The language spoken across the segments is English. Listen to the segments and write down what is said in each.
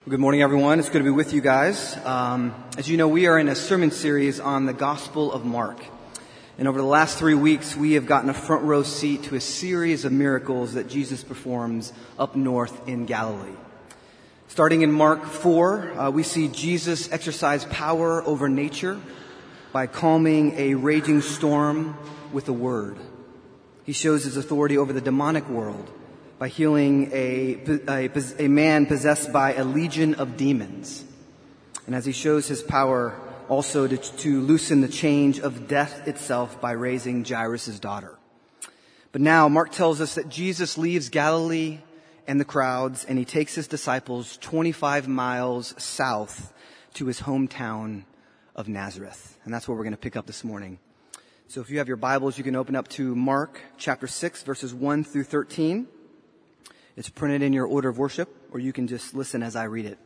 Good morning, everyone. It's good to be with you guys. As you know, we are in a sermon series on the Gospel of Mark. And over the last 3 weeks, we have gotten a front row seat to a series of miracles that Jesus performs up north in Galilee. Starting in Mark 4, we see Jesus exercise power over nature by calming a raging storm with a word. He shows his authority over the demonic world by healing a man possessed by a legion of demons. And as he shows his power also to loosen the change of death itself by raising Jairus' daughter. But now Mark tells us that Jesus leaves Galilee and the crowds, and he takes his disciples 25 miles south to his hometown of Nazareth. And that's where we're going to pick up this morning. So if you have your Bibles, you can open up to Mark chapter 6, verses 1 through 13. It's printed in your order of worship, or you can just listen as I read it.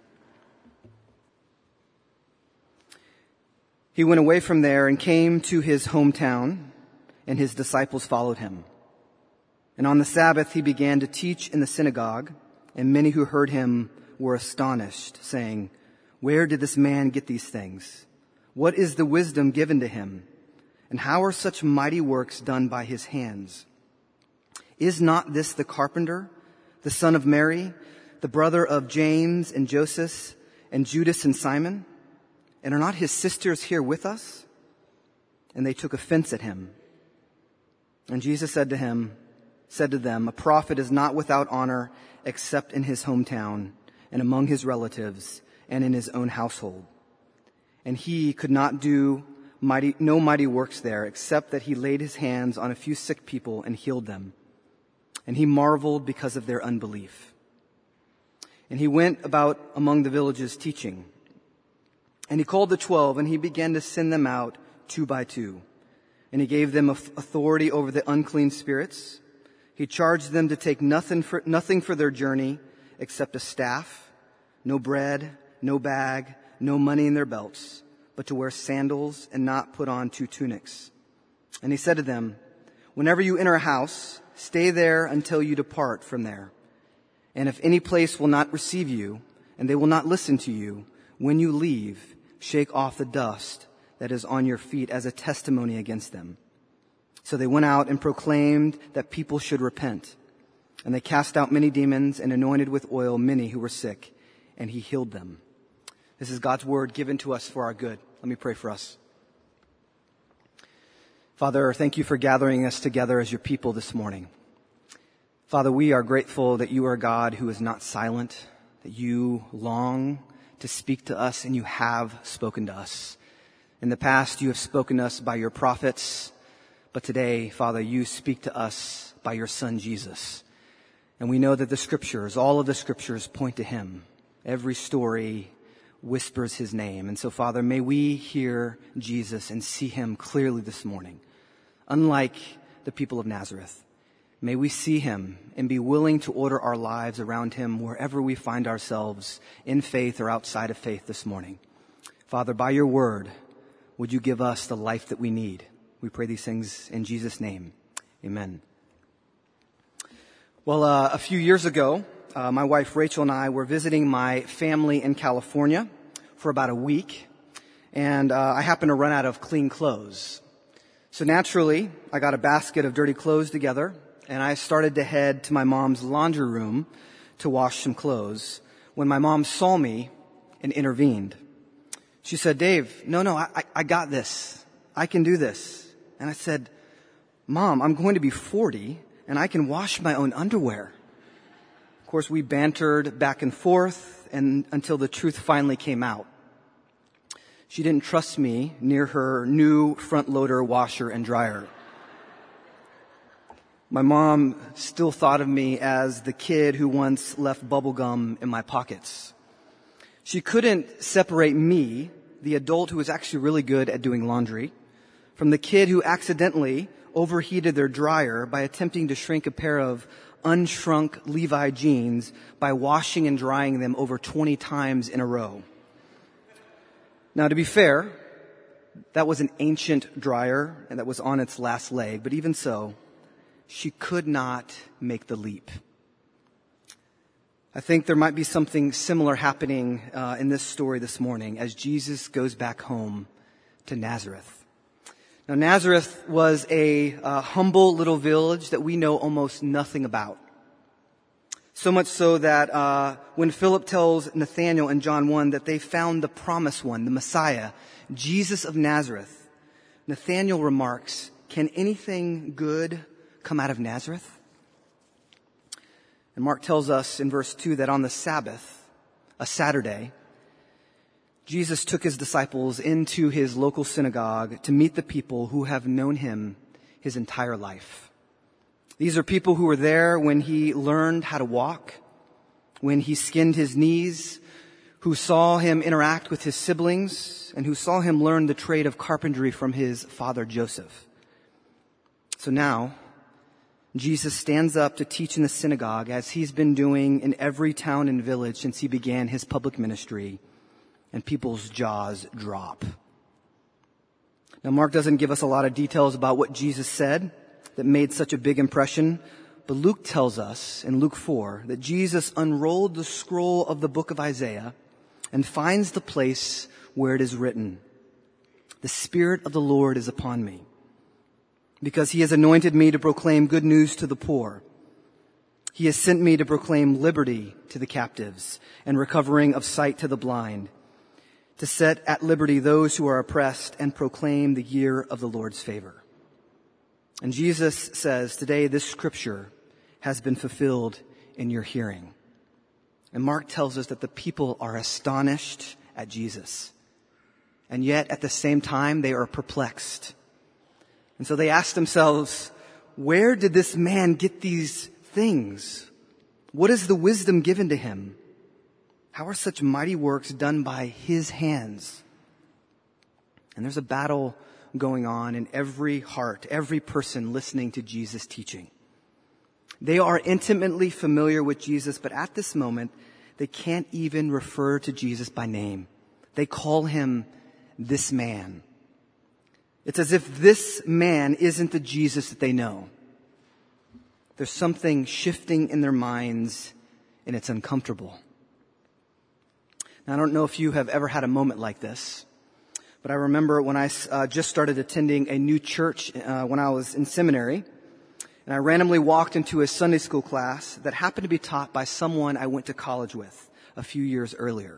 He went away from there and came to his hometown, and his disciples followed him. And on the Sabbath he began to teach in the synagogue, and many who heard him were astonished, saying, "Where did this man get these things? What is the wisdom given to him? And how are such mighty works done by his hands? Is not this the carpenter, the son of Mary, the brother of James and Joseph and Judas and Simon? And are not his sisters here with us?" And they took offense at him. And Jesus said to them, "A prophet is not without honor except in his hometown and among his relatives and in his own household." And he could not do no mighty works there, except that he laid his hands on a few sick people and healed them. And he marveled because of their unbelief. And he went about among the villages teaching. And he called the 12, and he began to send them out 2 by 2. And he gave them authority over the unclean spirits. He charged them to take nothing for their journey except a staff, no bread, no bag, no money in their belts, but to wear sandals and not put on 2 tunics. And he said to them, "Whenever you enter a house, stay there until you depart from there. And if any place will not receive you, and they will not listen to you, when you leave, shake off the dust that is on your feet as a testimony against them." So they went out and proclaimed that people should repent. And they cast out many demons and anointed with oil many who were sick, and he healed them. This is God's word given to us for our good. Let me pray for us. Father, thank you for gathering us together as your people this morning. Father, we are grateful that you are a God who is not silent, that you long to speak to us, and you have spoken to us. In the past, you have spoken to us by your prophets, but today, Father, you speak to us by your Son, Jesus. And we know that the scriptures, all of the scriptures, point to him. Every story whispers his name. And so, Father, may we hear Jesus and see him clearly this morning. Unlike the people of Nazareth, may we see him and be willing to order our lives around him wherever we find ourselves in faith or outside of faith this morning. Father, by your word, would you give us the life that we need? We pray these things in Jesus' name. Amen. Well, a few years ago, my wife Rachel and I were visiting my family in California for about a week, and I happened to run out of clean clothes. So naturally, I got a basket of dirty clothes together, and I started to head to my mom's laundry room to wash some clothes when my mom saw me and intervened. She said, "Dave, no, I got this. I can do this." And I said, "Mom, I'm going to be 40, and I can wash my own underwear." Of course, we bantered back and forth and until the truth finally came out. She didn't trust me near her new front-loader washer and dryer. My mom still thought of me as the kid who once left bubble gum in my pockets. She couldn't separate me, the adult who was actually really good at doing laundry, from the kid who accidentally overheated their dryer by attempting to shrink a pair of unshrunk Levi jeans by washing and drying them over 20 times in a row. Now, to be fair, that was an ancient dryer and that was on its last leg, but even so, she could not make the leap. I think there might be something similar happening in this story this morning as Jesus goes back home to Nazareth. Now, Nazareth was a humble little village that we know almost nothing about. So much so that when Philip tells Nathanael in John 1 that they found the promised one, the Messiah, Jesus of Nazareth, Nathanael remarks, "Can anything good come out of Nazareth?" And Mark tells us in verse 2 that on the Sabbath, a Saturday, Jesus took his disciples into his local synagogue to meet the people who have known him his entire life. These are people who were there when he learned how to walk, when he skinned his knees, who saw him interact with his siblings, and who saw him learn the trade of carpentry from his father Joseph. So now, Jesus stands up to teach in the synagogue as he's been doing in every town and village since he began his public ministry, and people's jaws drop. Now, Mark doesn't give us a lot of details about what Jesus said that made such a big impression, but Luke tells us in Luke 4 that Jesus unrolled the scroll of the book of Isaiah and finds the place where it is written, "The Spirit of the Lord is upon me, because he has anointed me to proclaim good news to the poor. He has sent me to proclaim liberty to the captives and recovering of sight to the blind, to set at liberty those who are oppressed and proclaim the year of the Lord's favor." And Jesus says, today this scripture has been fulfilled in your hearing. And Mark tells us that the people are astonished at Jesus. And yet at the same time, they are perplexed. And so they ask themselves, where did this man get these things? What is the wisdom given to him? How are such mighty works done by his hands? And there's a battle going on in every heart, every person listening to Jesus' teaching. They are intimately familiar with Jesus, but at this moment, they can't even refer to Jesus by name. They call him this man. It's as if this man isn't the Jesus that they know. There's something shifting in their minds, and it's uncomfortable. Now, I don't know if you have ever had a moment like this, but I remember when I just started attending a new church when I was in seminary, and I randomly walked into a Sunday school class that happened to be taught by someone I went to college with a few years earlier.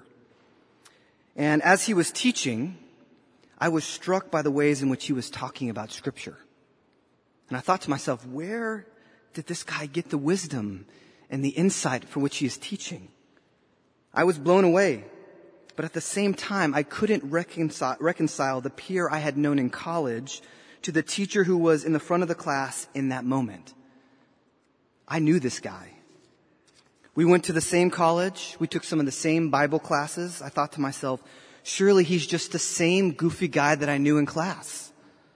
And as he was teaching, I was struck by the ways in which he was talking about Scripture. And I thought to myself, where did this guy get the wisdom and the insight for which he is teaching? I was blown away. But at the same time, I couldn't reconcile the peer I had known in college to the teacher who was in the front of the class in that moment. I knew this guy. We went to the same college. We took some of the same Bible classes. I thought to myself, surely he's just the same goofy guy that I knew in class.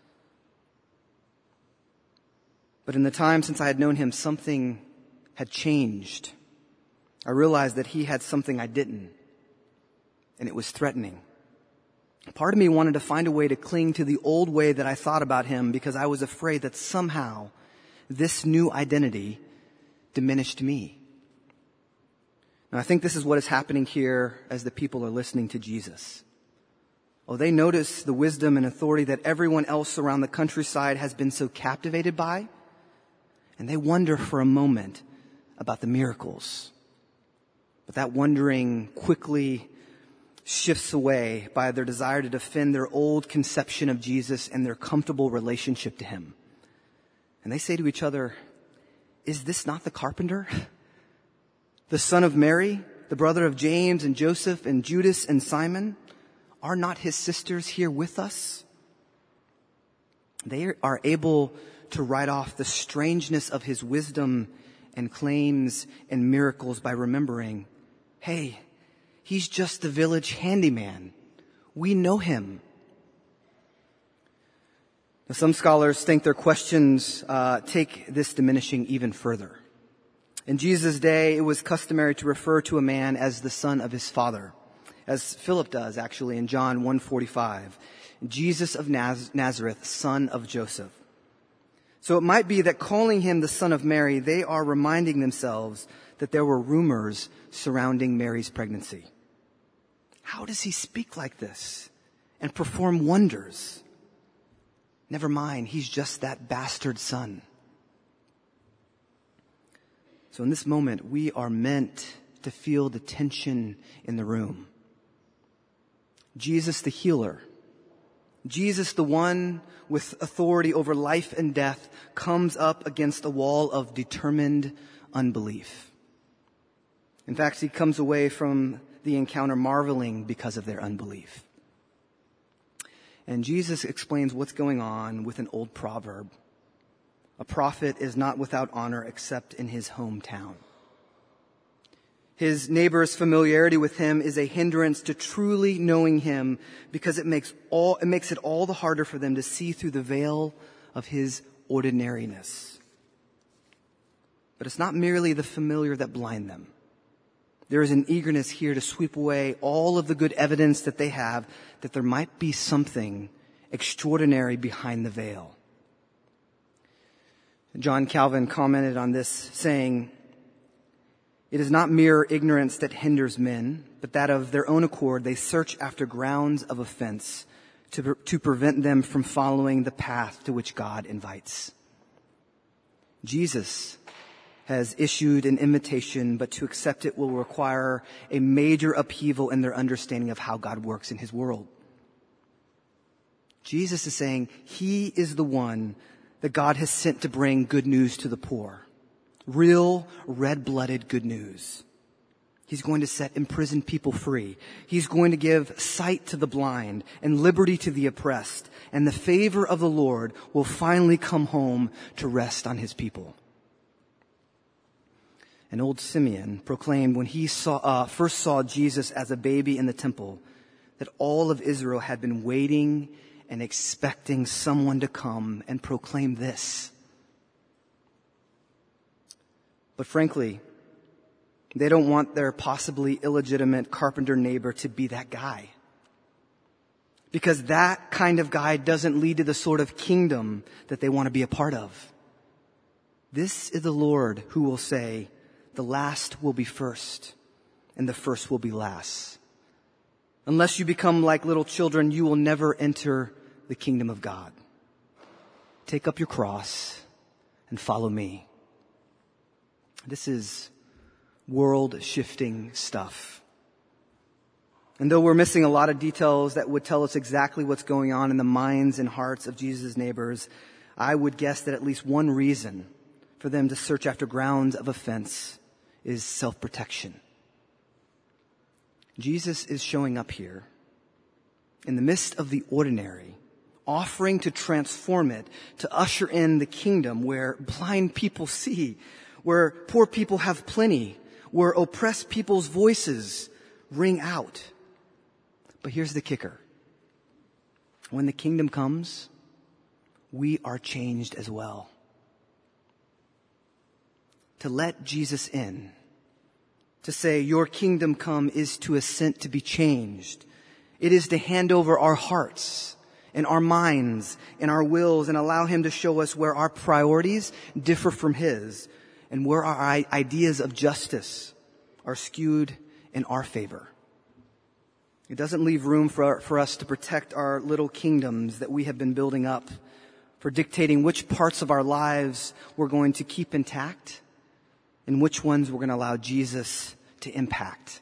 But in the time since I had known him, something had changed. I realized that he had something I didn't, and it was threatening. Part of me wanted to find a way to cling to the old way that I thought about him because I was afraid that somehow this new identity diminished me. Now, I think this is what is happening here as the people are listening to Jesus. Oh, they notice the wisdom and authority that everyone else around the countryside has been so captivated by, and they wonder for a moment about the miracles. But that wondering quickly shifts away by their desire to defend their old conception of Jesus and their comfortable relationship to him. And they say to each other, "Is this not the carpenter? The son of Mary, the brother of James and Joseph and Judas and Simon? Are not his sisters here with us?" They are able to write off the strangeness of his wisdom and claims and miracles by remembering, hey, he's just the village handyman. We know him. Now, some scholars think their questions take this diminishing even further. In Jesus' day, it was customary to refer to a man as the son of his father, as Philip does actually in John 1:45. Jesus of Nazareth, son of Joseph. So it might be that calling him the son of Mary, they are reminding themselves that there were rumors surrounding Mary's pregnancy. How does he speak like this and perform wonders? Never mind, he's just that bastard son. So in this moment, we are meant to feel the tension in the room. Jesus the healer, Jesus the one with authority over life and death, comes up against a wall of determined unbelief. In fact, he comes away from the encounter marveling because of their unbelief. And Jesus explains what's going on with an old proverb. A prophet is not without honor except in his hometown. His neighbor's familiarity with him is a hindrance to truly knowing him because it makes it all the harder for them to see through the veil of his ordinariness. But it's not merely the familiar that blind them. There is an eagerness here to sweep away all of the good evidence that they have that there might be something extraordinary behind the veil. John Calvin commented on this, saying, "It is not mere ignorance that hinders men, but that of their own accord they search after grounds of offense to prevent them from following the path to which God invites." Jesus has issued an invitation, but to accept it will require a major upheaval in their understanding of how God works in his world. Jesus is saying he is the one that God has sent to bring good news to the poor. Real, red-blooded good news. He's going to set imprisoned people free. He's going to give sight to the blind and liberty to the oppressed. And the favor of the Lord will finally come home to rest on his people. And old Simeon proclaimed when he first saw Jesus as a baby in the temple that all of Israel had been waiting and expecting someone to come and proclaim this. But frankly, they don't want their possibly illegitimate carpenter neighbor to be that guy. Because that kind of guy doesn't lead to the sort of kingdom that they want to be a part of. This is the Lord who will say, the last will be first, and the first will be last. Unless you become like little children, you will never enter the kingdom of God. Take up your cross and follow me. This is world-shifting stuff. And though we're missing a lot of details that would tell us exactly what's going on in the minds and hearts of Jesus' neighbors, I would guess that at least one reason for them to search after grounds of offense is self-protection. Jesus is showing up here in the midst of the ordinary, offering to transform it, to usher in the kingdom where blind people see, where poor people have plenty, where oppressed people's voices ring out. But here's the kicker. When the kingdom comes, we are changed as well. To let Jesus in, to say, your kingdom come, is to assent to be changed. It is to hand over our hearts and our minds and our wills and allow him to show us where our priorities differ from his and where our ideas of justice are skewed in our favor. It doesn't leave room for us to protect our little kingdoms that we have been building up, for dictating which parts of our lives we're going to keep intact and which ones we're going to allow Jesus to impact.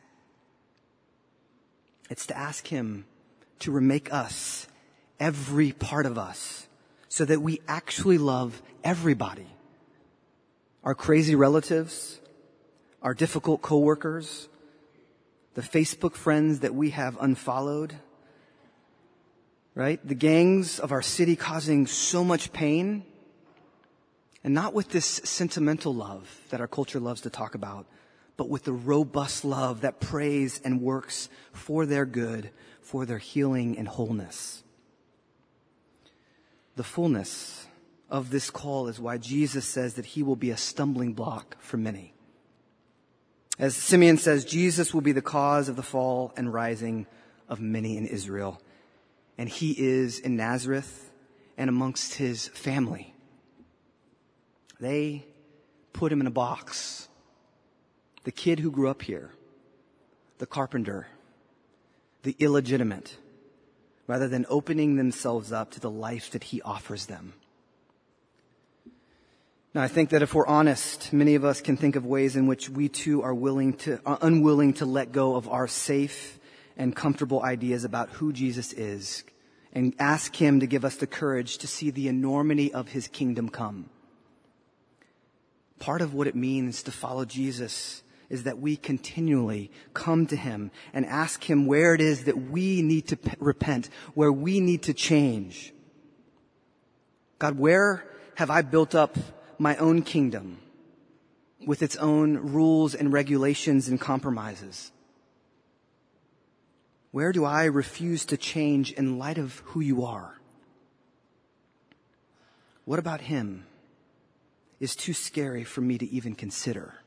It's to ask him to remake us, every part of us, so that we actually love everybody. Our crazy relatives, our difficult coworkers, the Facebook friends that we have unfollowed, right? The gangs of our city causing so much pain, and not with this sentimental love that our culture loves to talk about, but with the robust love that prays and works for their good, for their healing and wholeness. The fullness of this call is why Jesus says that he will be a stumbling block for many. As Simeon says, Jesus will be the cause of the fall and rising of many in Israel. And he is in Nazareth and amongst his family. They put him in a box. the kid who grew up here, the carpenter, the illegitimate, rather than opening themselves up to the life that he offers them. Now, I think that if we're honest, many of us can think of ways in which we too are unwilling to let go of our safe and comfortable ideas about who Jesus is and ask him to give us the courage to see the enormity of his kingdom come. Part of what it means to follow Jesus is that we continually come to him and ask him where it is that we need to repent, where we need to change. God, where have I built up my own kingdom with its own rules and regulations and compromises? Where do I refuse to change in light of who you are? What about him is too scary for me to even consider?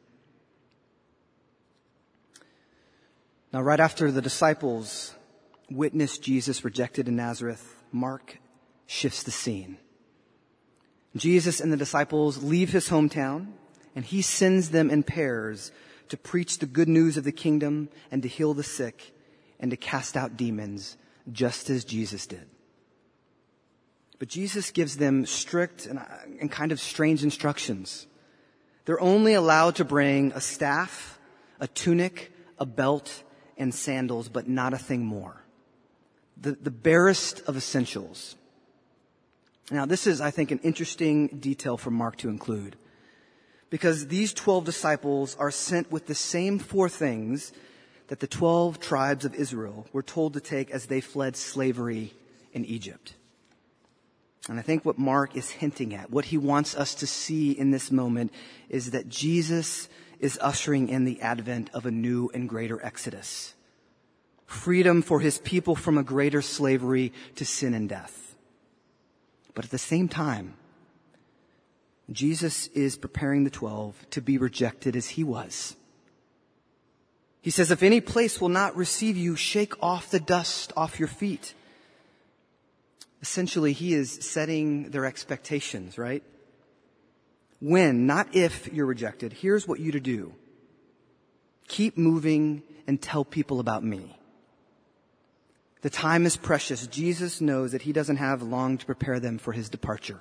Now, right after the disciples witnessed Jesus rejected in Nazareth, Mark shifts the scene. Jesus and the disciples leave his hometown, and he sends them in pairs to preach the good news of the kingdom and to heal the sick and to cast out demons, just as Jesus did. But Jesus gives them strict and kind of strange instructions. They're only allowed to bring a staff, a tunic, a belt, and sandals, but not a thing more. The barest of essentials. Now, this is, I think, an interesting detail for Mark to include, because these 12 disciples are sent with the same 4 things that the 12 tribes of Israel were told to take as they fled slavery in Egypt. And I think what Mark is hinting at, what he wants us to see in this moment, is that Jesus is ushering in the advent of a new and greater exodus. Freedom for his people from a greater slavery to sin and death. But at the same time, Jesus is preparing the 12 to be rejected as he was. He says, if any place will not receive you, shake off the dust off your feet. Essentially, he is setting their expectations, right? When, not if you're rejected, here's what you to do. Keep moving and tell people about me. The time is precious. Jesus knows that he doesn't have long to prepare them for his departure.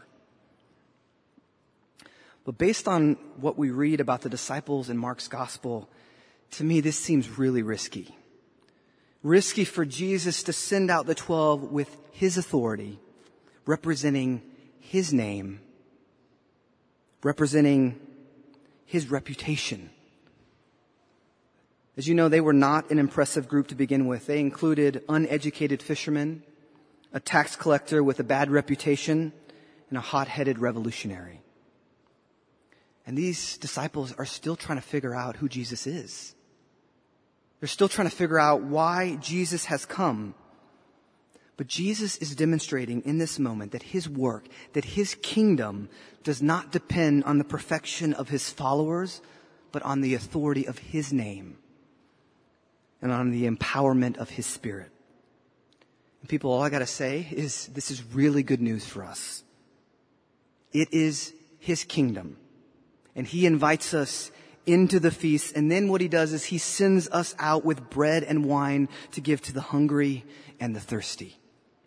But based on what we read about the disciples in Mark's gospel, to me this seems really risky. Risky for Jesus to send out the 12 with his authority, representing his name, representing his reputation. As you know, they were not an impressive group to begin with. They included uneducated fishermen, a tax collector with a bad reputation, and a hot-headed revolutionary. And these disciples are still trying to figure out who Jesus is. They're still trying to figure out why Jesus has come. But Jesus is demonstrating in this moment that his work, that his kingdom does not depend on the perfection of his followers, but on the authority of his name and on the empowerment of his Spirit. And people, all I got to say is this is really good news for us. It is his kingdom. And he invites us into the feast. And then what he does is he sends us out with bread and wine to give to the hungry and the thirsty.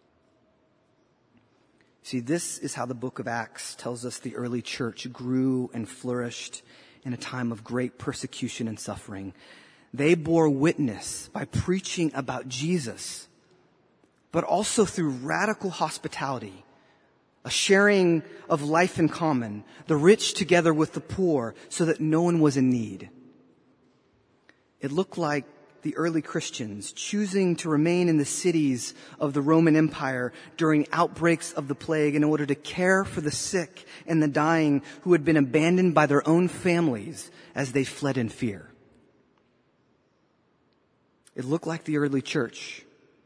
See, this is how the book of Acts tells us the early church grew and flourished in a time of great persecution and suffering. They bore witness by preaching about Jesus, but also through radical hospitality, a sharing of life in common, the rich together with the poor, so that no one was in need. It looked like the early Christians choosing to remain in the cities of the Roman Empire during outbreaks of the plague in order to care for the sick and the dying who had been abandoned by their own families as they fled in fear. It looked like the early church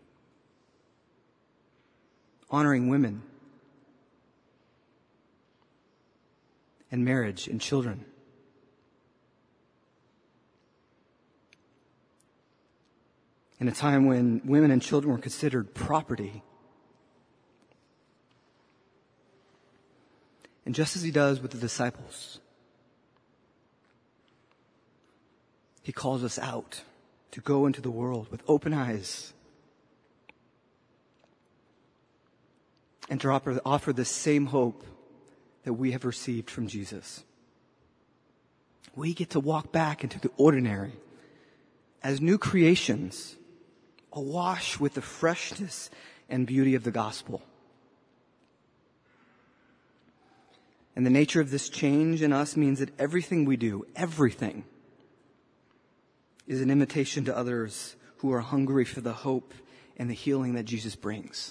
honoring women and marriage and children. In a time when women and children were considered property. And just as he does with the disciples, He calls us out to go into the world with open eyes and to offer the same hope that we have received from Jesus. We get to walk back into the ordinary as new creations, awash with the freshness and beauty of the gospel. And the nature of this change in us means that everything we do, everything, is an invitation to others who are hungry for the hope and the healing that Jesus brings.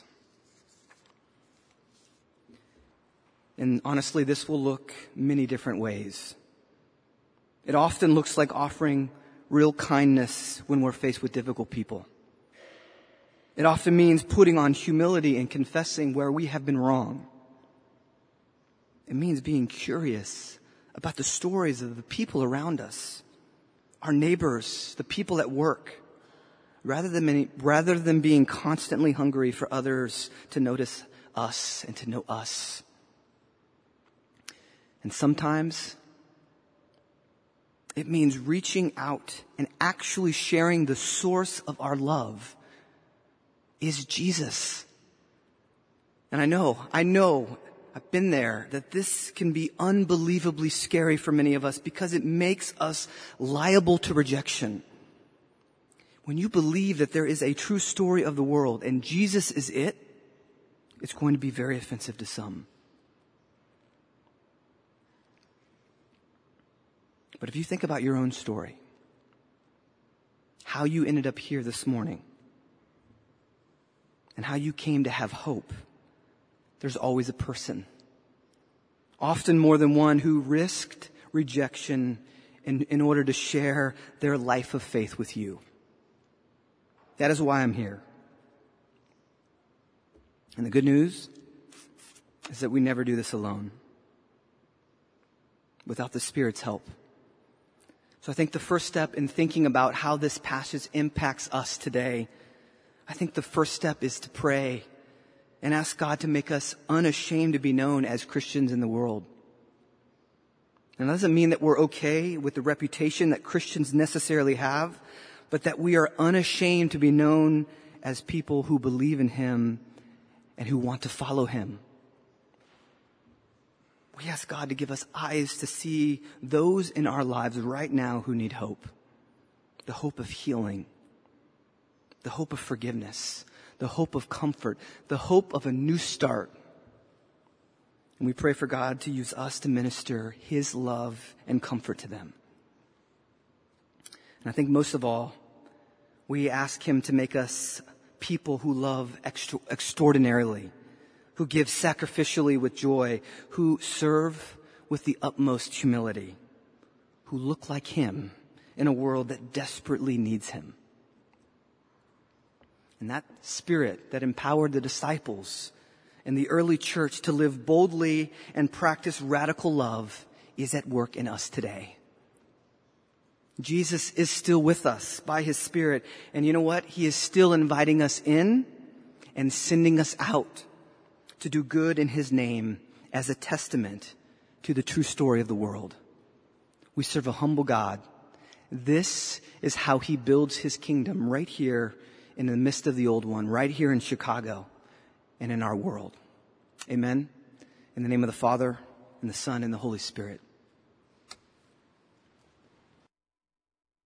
And honestly, this will look many different ways. It often looks like offering real kindness when we're faced with difficult people. It often means putting on humility and confessing where we have been wrong. It means being curious about the stories of the people around us, our neighbors, the people at work, rather than being constantly hungry for others to notice us and to know us. And sometimes it means reaching out and actually sharing the source of our love is Jesus. And I know, I've been there, that this can be unbelievably scary for many of us because it makes us liable to rejection. When you believe that there is a true story of the world and Jesus is it, it's going to be very offensive to some. But if you think about your own story, how you ended up here this morning, and how you came to have hope, there's always a person, often more than one, who risked rejection in order to share their life of faith with you. That is why I'm here. And the good news is that we never do this alone, without the Spirit's help. So I think the first step in thinking about how this passage impacts us today, I think the first step is to pray and ask God to make us unashamed to be known as Christians in the world. And that doesn't mean that we're okay with the reputation that Christians necessarily have, but that we are unashamed to be known as people who believe in Him and who want to follow Him. We ask God to give us eyes to see those in our lives right now who need hope. The hope of healing, the hope of forgiveness, the hope of comfort, the hope of a new start. And we pray for God to use us to minister His love and comfort to them. And I think most of all, we ask Him to make us people who love extraordinarily, who give sacrificially with joy, who serve with the utmost humility, who look like Him in a world that desperately needs Him. And that Spirit that empowered the disciples in the early church to live boldly and practice radical love is at work in us today. Jesus is still with us by His Spirit. And you know what? He is still inviting us in and sending us out to do good in His name as a testament to the true story of the world. We serve a humble God. This is how He builds His kingdom right here in the midst of the old one, right here in Chicago and in our world. Amen. In the name of the Father and the Son and the Holy Spirit.